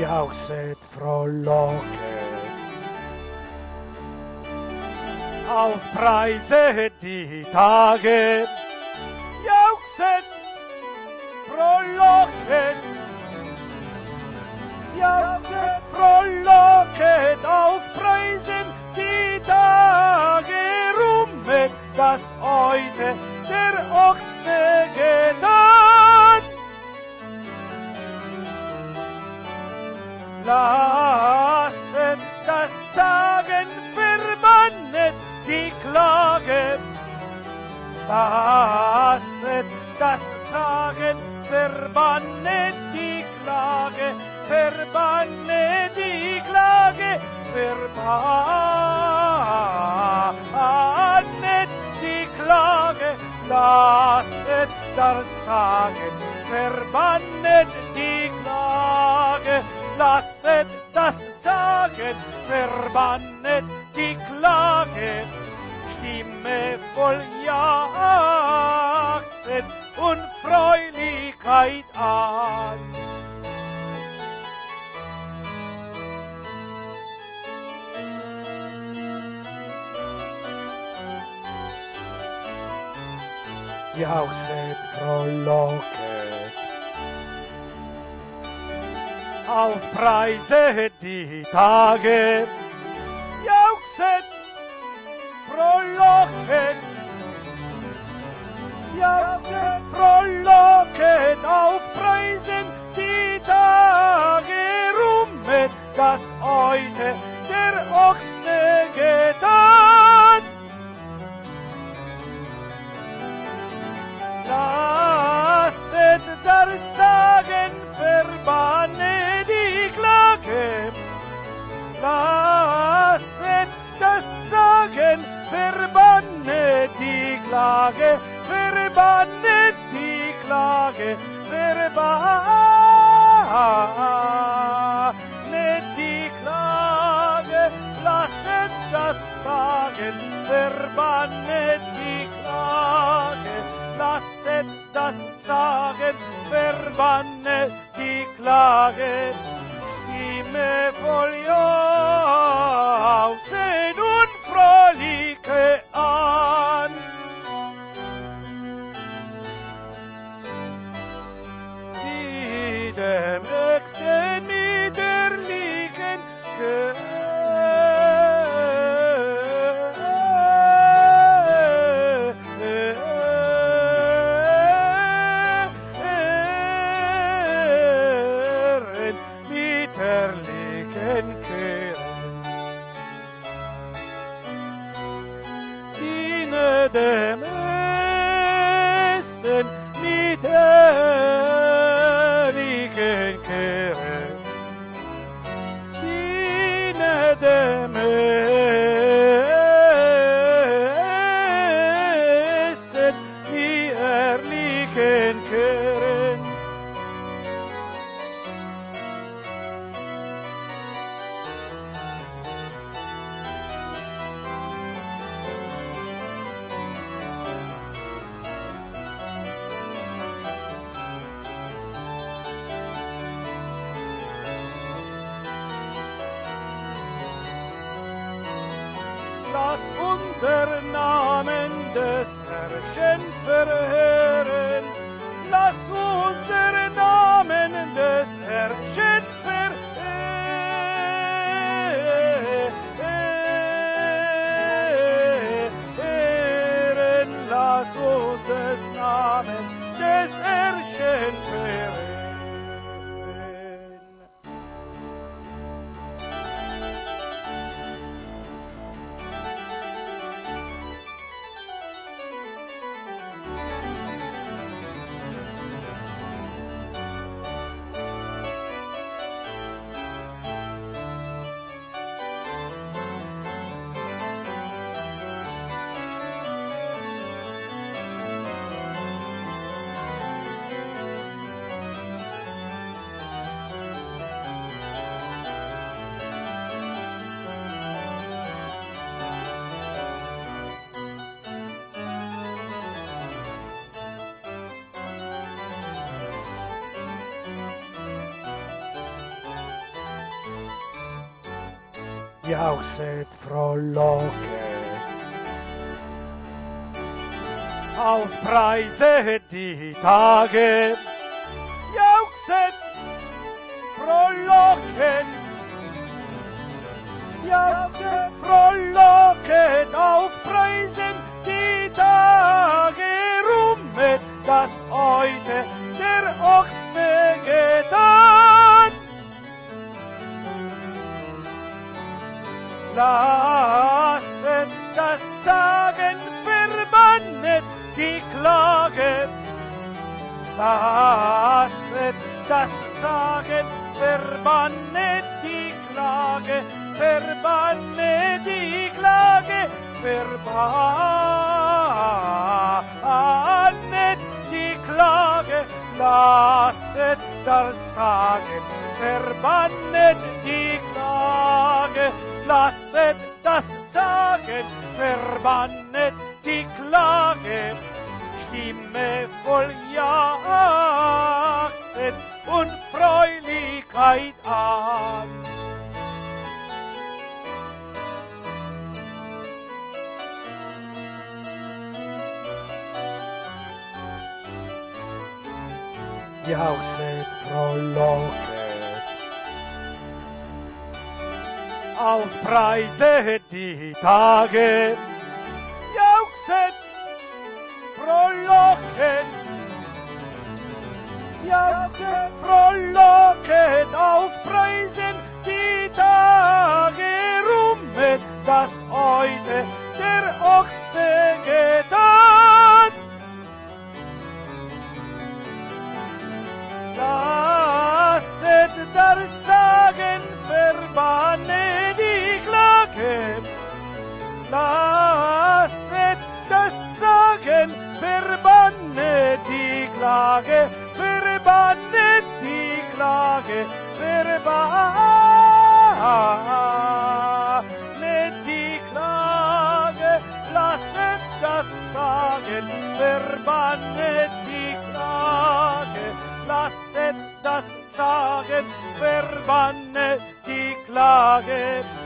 jauchzet frohlocket, aufpreiset die Tage, jauchzet frohlocket, jauchzet frohlocket, aufpreisen die Tage, rummet das heute der Ochse getan. Lasset das Sagen, verbannet die Klage. Lasset das Sagen, verbannet die Klage. Verbannet die Klage. Verbannet die Klage. Lasset das Sagen, verbannet die Klage. Lasset das Sagen, verbannet die Klage, Stimme voll Jauchzen und Freudigkeit an. Jauchzet frohlocket, aufpreiset die Tage, jauchzet frohlocket, jauchzet frohlocket, aufpreisen die Tage, rummet das heute der Ochse getan. Lasset das Sagen, verbanne die Klage. Lasset das Sagen, verbanne die Klage. Verbanne die Klage. Verbanne die Klage. Lasset das Sagen, verbanne die Klage. Lasset das Sagen, verbanne die Klage, Stimme voll Jauchzen und Fröhliche an. Die dem Nächsten niederliegen können. Dem Ästen niederliegen kehren, diene dem Ästen niederliegen kehren. Lass unter Namen des Herrn verhören. Lass unter Namen des Herrn verhören. Lass unter Namen des Herrn verhören. jauchzet, frohlocket, aufpreiset die Tage, jauchzet, frohlocket, jauchzet, frohlocket, aufpreisen die Tage, rummet, dass heute der Ochse getan. Lasset das Zagen, verbannet die Klage. Lasset das Zagen, verbannet die Klage, verbannet die Klage, verbannet die Klage. Lasset das Zagen, verbannet die Klage. Lasset das Zagen, verbannet die Klage. Stimme voll Jauchzen und Freudigkeit an. Jauchzet, frohlocket, aufpreiset die Tage, jauchzet, frohlocket, jauchzet, frohlocket, aufpreisen die Tage, rummet, dass heute der Ochse getan. Lasset das Zagen, verbanne die Klage. Lasset das Zagen, verbanne die Klage, verbanne die Klage, verbanne die Klage. Lasset das Zagen, verbanne die Klage. Lasset das Zagen, verbanne die Klage.